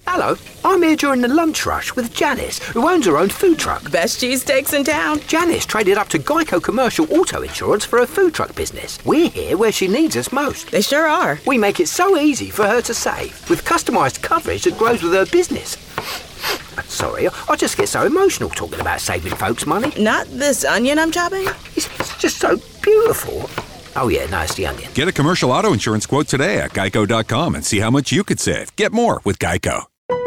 Hello, I'm here during the lunch rush with Janice, who owns her own food truck. Best cheesesteaks in town. Janice traded up to Geico Commercial Auto Insurance for her food truck business. We're here where she needs us most. They sure are. We make it so easy for her to save, with customised coverage that grows with her business. Sorry, I just get so emotional talking about saving folks money. Not this onion I'm chopping? It's just so beautiful. Oh yeah, no, it's the onion. Get a commercial auto insurance quote today at geico.com and see how much you could save. Get more with Geico.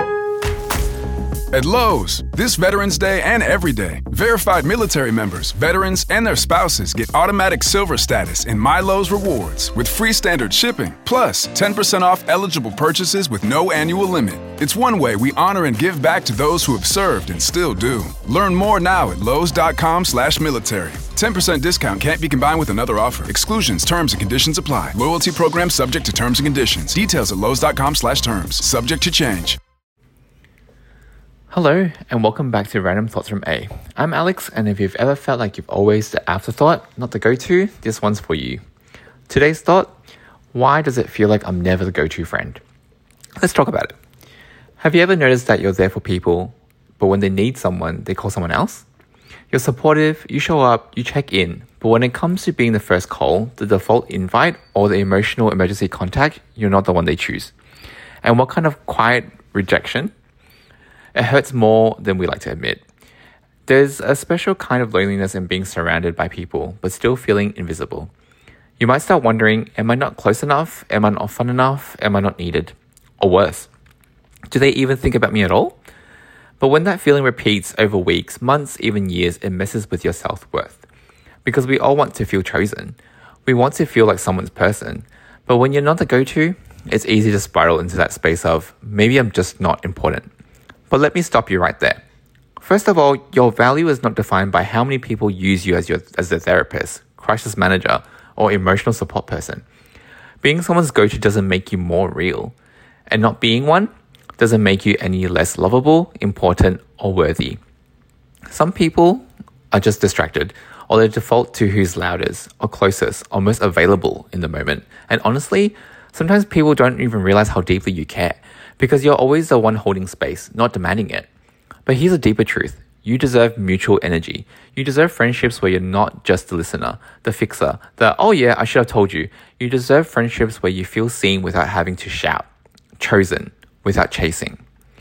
At Lowe's, this Veterans Day and every day, verified military members, veterans, and their spouses get automatic silver status in My Lowe's Rewards with free standard shipping, plus 10% off eligible purchases with no annual limit. It's one way we honor and give back to those who have served and still do. Learn more now at lowes.com/military. 10% discount can't be combined with another offer. Exclusions, terms, and conditions apply. Loyalty program subject to terms and conditions. Details at lowes.com/terms. Subject to change. Hello, and welcome back to Random Thoughts from A. I'm Alex, and if you've ever felt like you've always the afterthought, not the go-to, this one's for you. Today's thought: why does it feel like I'm never the go-to friend? Let's talk about it. Have you ever noticed that you're there for people, but when they need someone, they call someone else? You're supportive, you show up, you check in, but when it comes to being the first call, the default invite, or the emotional emergency contact, you're not the one they choose. And what kind of quiet rejection? It hurts more than we like to admit. There's a special kind of loneliness in being surrounded by people, but still feeling invisible. You might start wondering, am I not close enough? Am I not fun enough? Am I not needed? Or worse, do they even think about me at all? But when that feeling repeats over weeks, months, even years, it messes with your self-worth. Because we all want to feel chosen. We want to feel like someone's person. But when you're not the go-to, it's easy to spiral into that space of, maybe I'm just not important. But let me stop you right there. First of all, your value is not defined by how many people use you as their therapist, crisis manager, or emotional support person. Being someone's go-to doesn't make you more real. And not being one doesn't make you any less lovable, important, or worthy. Some people are just distracted, or they default to who's loudest, or closest, or most available in the moment. And honestly, sometimes people don't even realize how deeply you care, because you're always the one holding space, not demanding it. But here's a deeper truth. You deserve mutual energy. You deserve friendships where you're not just the listener, the fixer, the, oh yeah, I should have told you. You deserve friendships where you feel seen without having to shout, chosen without chasing.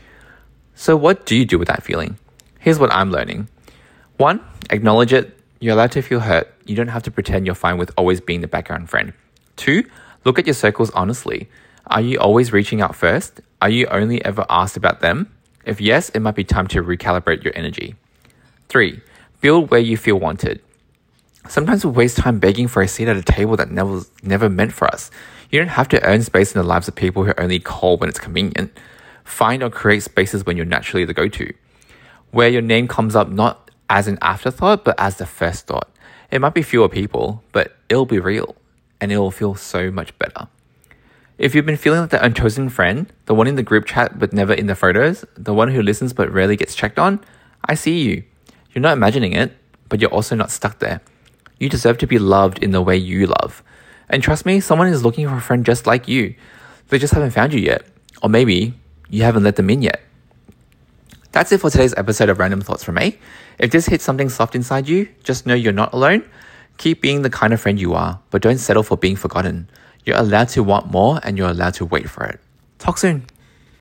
So what do you do with that feeling? Here's what I'm learning. 1, acknowledge it. You're allowed to feel hurt. You don't have to pretend you're fine with always being the background friend. 2, look at your circles honestly. Are you always reaching out first? Are you only ever asked about them? If yes, it might be time to recalibrate your energy. 3, build where you feel wanted. Sometimes we waste time begging for a seat at a table that never meant for us. You don't have to earn space in the lives of people who only call when it's convenient. Find or create spaces when you're naturally the go-to, where your name comes up not as an afterthought, but as the first thought. It might be fewer people, but it'll be real, and it'll feel so much better. If you've been feeling like the unchosen friend, the one in the group chat but never in the photos, the one who listens but rarely gets checked on, I see you. You're not imagining it, but you're also not stuck there. You deserve to be loved in the way you love. And trust me, someone is looking for a friend just like you. They just haven't found you yet. Or maybe you haven't let them in yet. That's it for today's episode of Random Thoughts from A. If this hits something soft inside you, just know you're not alone. Keep being the kind of friend you are, but don't settle for being forgotten. You're allowed to want more, and you're allowed to wait for it. Talk soon.